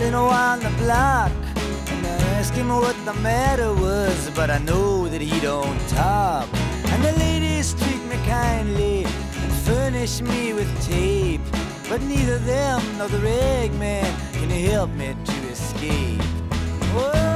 standing on the block, and I asked him what the matter was, but I know that he don't talk. And the ladies treat me kindly and furnish me with tape, but neither them nor the rag man can help me to escape. Oh,